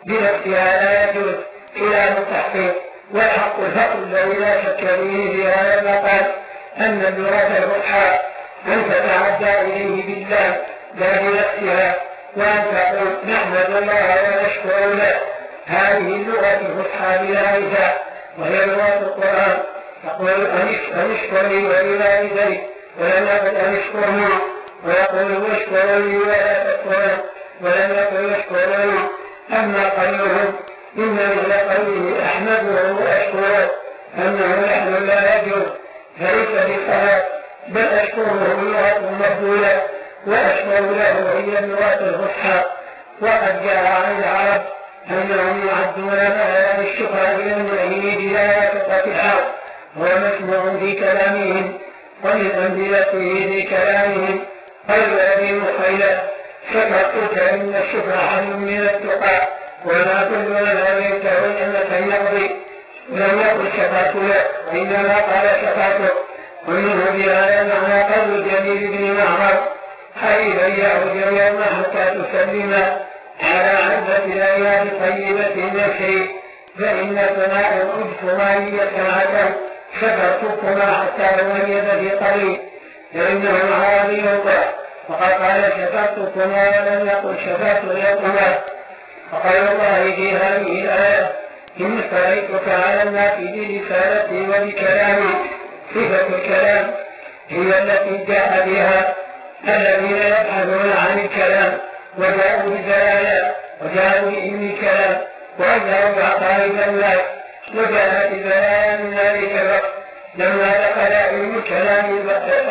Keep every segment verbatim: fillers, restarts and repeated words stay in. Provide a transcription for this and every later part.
بنفسها لا يجوز خلاف التحقيق، والحق الحق الذي لا شك فيه في هذا المقال أن اللغة الفصحى أن تتعدى إليه بالله لا بنفسها، وأن تقول نحمد الله ونشكر له. هذه اللغة الفصحى بلا رجاء وهي لغة القرآن. تقول أن اشكر لي ولوالديك ولم يقل أن اشكرني، ويقول اشكر لي ولا تكفرن ولم يقل اشكرني. أما قولهم إن مثل قوله أحمده وأشكره أنه نحن لا يجوز فليس بالصلاة، بل أشكره اللغة مقبولة وأشكر له هي اللغة الفصحى. وقد جاء عن العرب أنهم يعدون معنى الشكر إلى المعين بداية قطعها هو مسموع في كلامهم. ومن أمثلته في كلامهم قول أبي مخيلة شكرتك إن الشكر حل من التقى وما كل من أمرته نعمة يقضي. ولم يقل شكرت له وإنما قال شكرته. ومنه بهذا معنى قول جميل بن معمر حبيبا يعود يوم حتى تسلم على عزة الأيام طيبة النشر فإن سماء أجتما يسمعة شكرتكما حتى تميز في قليل فإنه عربي وقد قال شكرتكما ولم يقل شكرت لكما. وقال الله في هذه الآية إن افتريتك على الناس برسالتي وبكلامي. صفة الكلام هي التي جاء بها الذين يبحثون عن الكلام وجاءوا بدلالا وجاءوا بإن الكلام وأجهروا بعقائد الناس وجاء بدلالا من ذلك الوقت لما دخل علم الكلام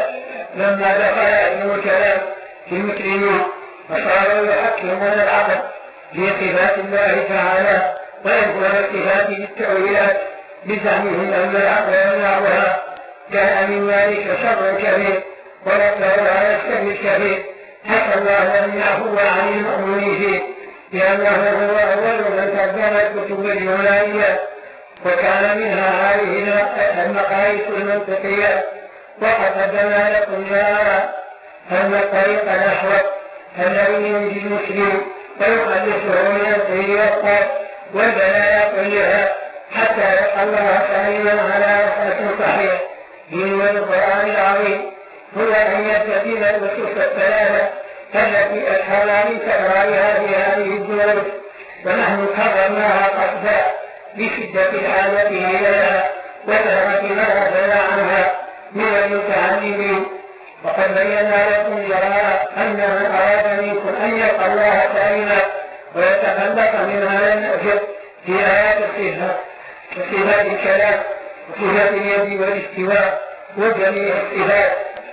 لما دخل علم الكلام في المسلمين فصاروا يحكمون العقل في صفات الله تعالى وينكرون الصفات بالتأويلات بزعمهم أن العقل يمنعها. جاء من ذلك شر كبير ونكره على الشر الكبير حتى الله لم يعفو عن المؤمنين فيه لأنه هو أول من ترجم الكتب اليونانية وكان منها هذه المقاييس المنطقية. وقد قدمنا لكم جاء أن الطريق الأحوط الذي ينجي المسلم ويخلصه من الخير والخير والبلايا كلها حتى يلقى الله سليما على وصف صحيح من القرآن العظيم هو أن يستدين النصوص الثلاثة التي أشهرنا من تكرارها في هذه الدروس ونحن كررناها قصدا بشدة الحاجة إليها وكثرة ما غفلنا عنها من المتعلمين. وقد بينا لكم جراء أن من أراد منكم أن يلقى الله سالما ويتخلص من هذا النأجر في آيات الصفات وصفات الكلام وصفات اليد والاستواء وجميع الصفات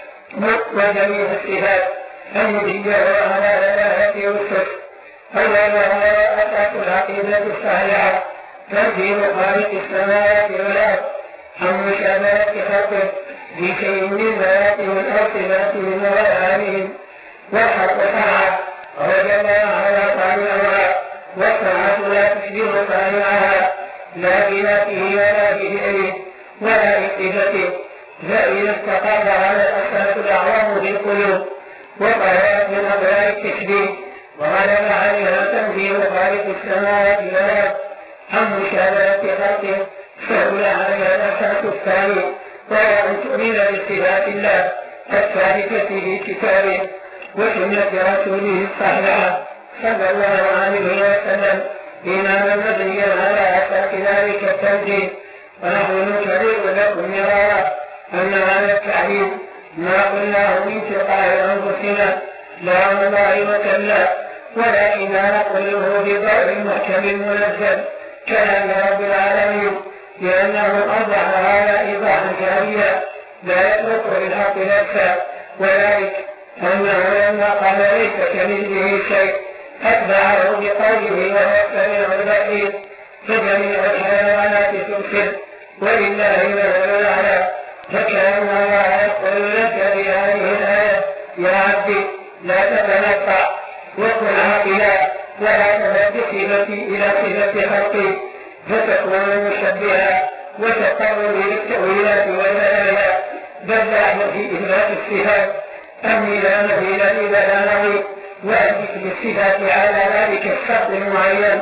وجميع الصفات المبينة على دلالة والصف. أولا وهو أساس العقيدة الصحيحة تنزيل خالق السماوات والأرض عن مشابهة خلقه في شيء من ذاته والصفات من وأفعالهم. والحق ساعة وجب على صانعها والساعة لا تشبه صانعها لا بذاته ولا بفعله ولا بصفته فإذا استقر على الأساس الأعظم في القلوب وقالت من أبواب التشبيه وغلب عليها تنزيل خالق السماوات والأرض عن مشابهة خلقه سهل عليها الأساس الثاني وهي أن تؤمن بصفات الله الثابتة في كتابه وسنة رسوله الصحيحة صلى الله عليه وسلم إيمانا مبنيا على أساس ذلك التنزيل. ونحن نكرر لكم مرارا أن هذا التعليم ما قلناه من تلقاء أنفسنا لا مضاعفة له ولكننا نقوله بضوء المحكم المنزل كلام رب العالمين لأنه أوضح هذا إيضاحا كاملا لا يترك بالحق نفسه وذلك أنه لما قال ليس كمثله شيء أتبعه بقوله وهو السميع البصير فجميع الحيوانات تبصر ولله مثل الأعلى. فكأن الله يقول لك بهذه الآية يا عبدي لا تتنطع وكن عاقلا ولا تمد صفتي إلى صفة خلقي فتكون مشبهة وتضطر للتأويلات والبلايا بل نحن في إثبات الصفات أني لا مثيل لي ولا نظير وأثبت بالصفات على ذلك الشرط المعين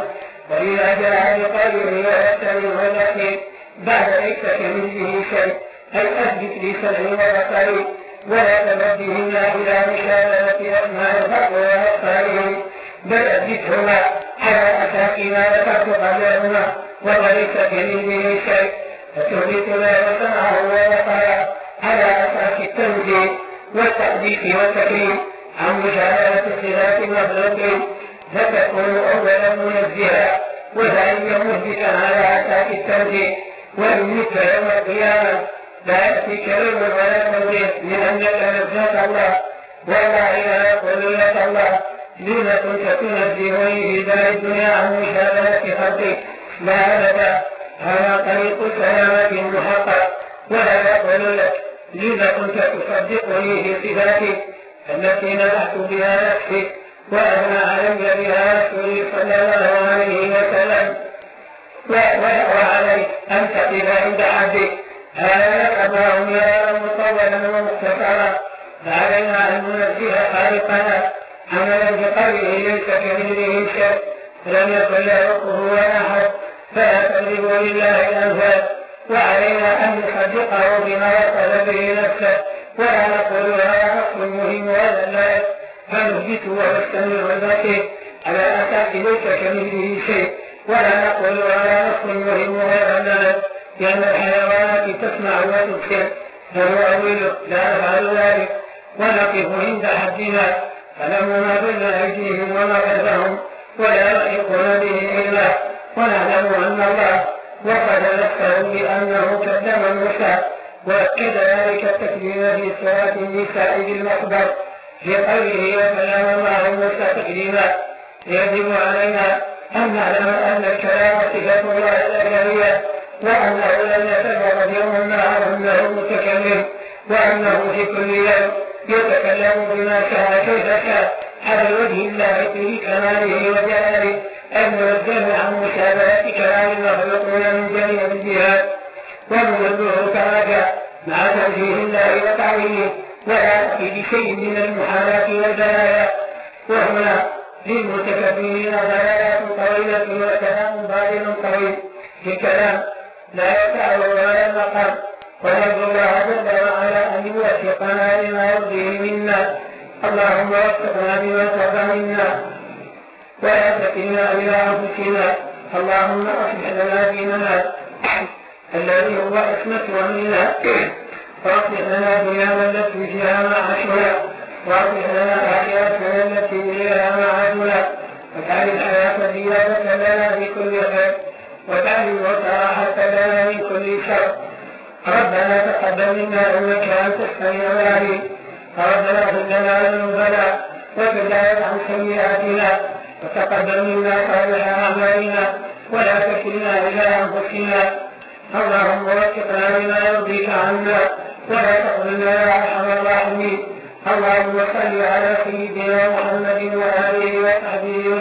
وإذا جاء بقوله ويستمع الأخير بعد ليس كمثله شيء أي أثبت لي سمعي وبصري ولا تمدهن إلى مشابهة أسماء الحق وأبصارهم بل أثبتهما على أساس ما ذكرت قبلهما وليس كمثله شيء فتثبت ما وسمعه وبصره على أساس التنزيل والتقديس والتكريم عن مشاهدة صفات المخلوقين فتكون أولا منزها وثانيا مثبتا على أساس التنزيل وإن مت يوم القيامة لا يأتيك علم ولا تنزيل لأنك نزهت الله والله لا يقول لك الله لما كنت تنزهني في دار الدنيا عن مشاهدة خلقك لا أبدا هذا طريق السلامة المحقق ولا يقول لك لما كنت تصدقني في صفاتي التي نبحت بها نفسي وأثنى علي بها رسولي صلى الله عليه وسلم وعليك أن تقف عند حدك هذا لك الله يا مطولا ومختصرا فعلينا أن ننزه خالقنا عملا بقوله ليس كمثله شيء لم يكن له كفوا أحد فلا تضربوا لله الأمثال وعلينا أن نصدقه بما وصف به نفسه ولا نقول هذا نص مهم وهذا لا فنثبته وهو السميع البصير على أساس ليس كمثله شيء ولا نقول هذا نص مهم وهذا لا لأن الحيوانات تسمع وتبصر فهو أول لا نفعل ذلك ونقف عند حدنا فلما بين أيديهم وما خلفهم ولا يحيطون به إلا ونعلم أن الله وقد نفسه بأنه كلم موسى وأكد ذلك التكليم في سورة النساء بالمخبر في قوله وكلم الله موسى تكليما. يجب علينا أن نعلم أن الكلام صفة الله الأزلية وأنه لم يتفرد يوم معه أنه متكلم وأنه في كل يوم يتكلم بما شاء كيف شاء على الوجه اللائق بكماله وجلاله المنزه عن مشابهة كلام المخلوقون من جميع الجهات ومنزه كما جاء مع توجيه الله وتعليمه ولا يأتي بشيء من المحالات والبلايا. وهنا للمتكبرين ضلالات طويلة وكلام باطل طويل في كلام لا يسع ولا المقام ونرجو الله جل وعلا أن يوفقنا لما يرضيه منا. اللهم وفقنا بما ترضى منا ولا تكلنا إلى أنفسنا. اللهم أصلح لنا ديننا الذي هو عصمة أمرنا واصلح لنا دنيانا التي فيها معاشنا واصلح لنا آخرتنا التي إليها معادنا واجعل الحياة زيادة لنا في كل خير واجعل الموت راحة لنا من كل شر. ربنا تقبل منا إنك أنت السميع العليم. ربنا اغفر لنا ذنوبنا وتجاوز عن سيئاتنا وتقبل منا صالح أعمالنا ولا تكلنا إلى أنفسنا. اللهم وفقنا لما يرضيك عنا ولا تظلمنا يا أرحم الراحمين. اللهم صل على سيدنا محمد وآله وصحبه